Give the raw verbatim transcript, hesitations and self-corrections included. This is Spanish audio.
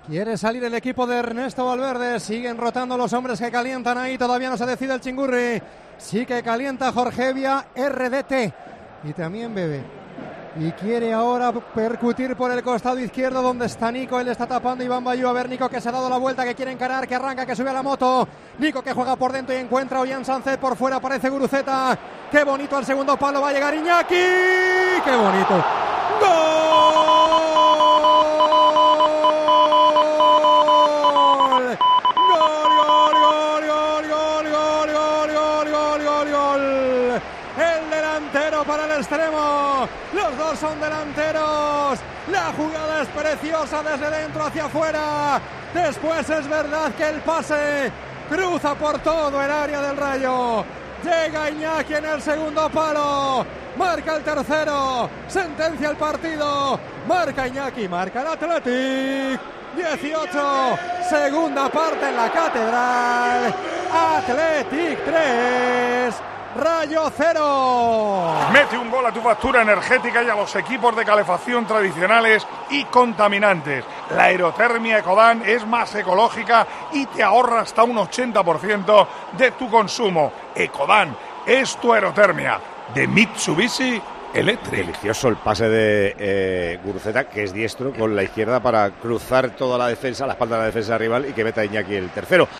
Quiere salir el equipo de Ernesto Valverde. Siguen rotando los hombres que calientan ahí. Todavía no se decide el Chingurri. Sí que calienta Jorge Evia, R D T. Y también Bebe. Y quiere ahora percutir por el costado izquierdo donde está Nico. Él está tapando Iván Bayú. A ver Nico que se ha dado la vuelta, que quiere encarar, que arranca, que sube a la moto. Nico que juega por dentro y encuentra a Ollán Sánchez. Por fuera aparece Guruceta. Qué bonito al segundo palo. Va a llegar Iñaki. Qué bonito. ¡Gol! Para el extremo, los dos son delanteros, la jugada es preciosa desde dentro hacia afuera, después es verdad que el pase cruza por todo el área del Rayo, llega Iñaki en el segundo palo, marca el tercero, sentencia el partido, marca Iñaki, marca el Athletic. dieciocho, segunda parte en la Catedral, Athletic tres, Rayo cero. Mete un gol a tu factura energética y a los equipos de calefacción tradicionales y contaminantes. La aerotermia Ecodan es más ecológica y te ahorra hasta un ochenta por ciento de tu consumo. Ecodan es tu aerotermia de Mitsubishi Electric. Delicioso el pase de eh, Guruceta, que es diestro, con la izquierda para cruzar toda la defensa, la espalda de la defensa rival y que meta Iñaki el tercero.